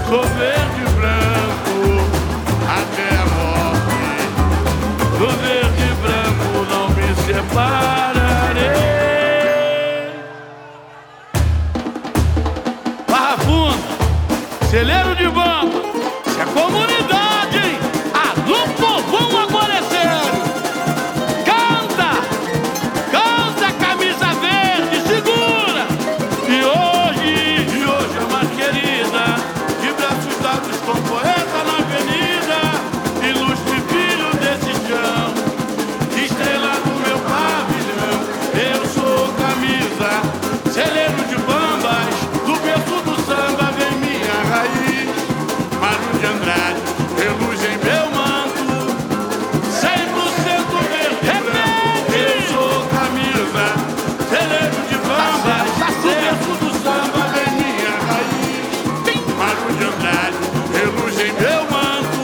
sou verde e branco até a morte. Do verde e branco não me separarei. Barra Funda, celeiro de bamba, se é comunidade, hein? Alô, povão, agora é sério. Canta, canta, camisa verde, segura. E hoje é mais querida, de braços dados com poeta na avenida, ilustre filho desse chão, estrela do meu pavilhão. Eu sou camisa, celeiro de bambas, do berço do samba vem minha raiz. Mário de Andrade, reluz em meu manto, 100% verde. Eu sou camisa, celeiro de bambas, do berço do samba vem minha raiz. Mário de Andrade, reluz em meu manto,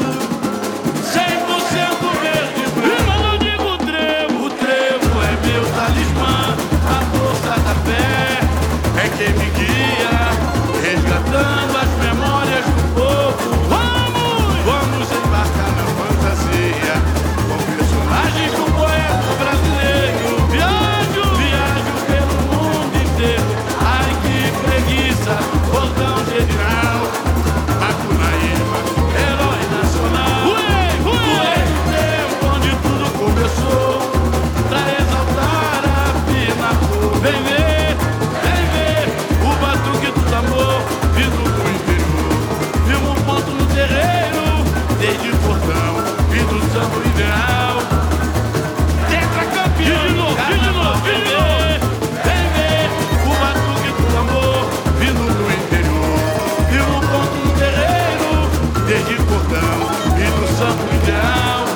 100% verde. E quando eu digo trevo, o trevo é meu talismã, a força da fé é quem me guia, resgatando as memórias do povo. Vamos embarcar na fantasia com personagens do poeta brasileiro. Viajo pelo mundo inteiro. Ai, que preguiça, bordão general, Macunaíma, herói nacional. Ué, no tempo onde tudo começou, pra exaltar a fina cor. Vem ver o batuque do tambor vindo do interior. Viu um ponto no terreiro, desde portão, vindo do samba ideal. Tetracampeão, de novo. Vem ver o batuque do tambor vindo do interior. Viu um ponto no terreiro, desde portão, vindo do samba ideal.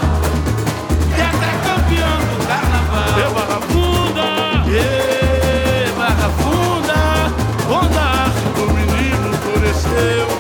Tetracampeão do carnaval. Eu Barra Funda, Barra Funda, quando a arte do menino floresceu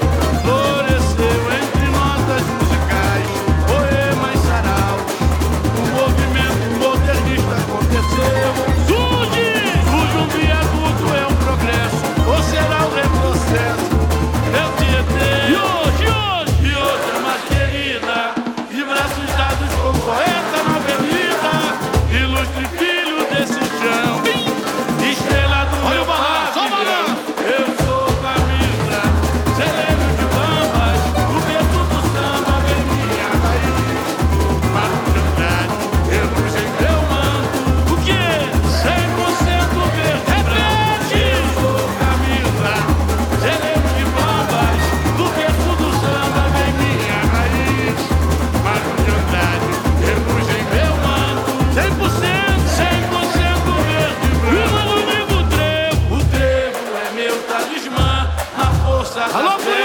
entre notas musicais, poemas e saraus, o movimento modernista aconteceu. Surge um viaduto, é um progresso, ou será um retrocesso? Eu te etei. E hoje é mais querida, de braços dados com poeta na avenida, ilustre filho desse chão, estrela do meu pavilhão. Eu sou camisa, celeiro de bambas, o berço do samba vem minha raiz. Mário de Andrade, reluz em meu manto. O quê? 100% verde. Repete! Eu sou camisa, celeiro de bambas, do berço do samba vem minha raiz. Mário de Andrade, reluz em meu manto. 100% verde. E quando eu digo trevo, o trevo é meu talismã, a força da fé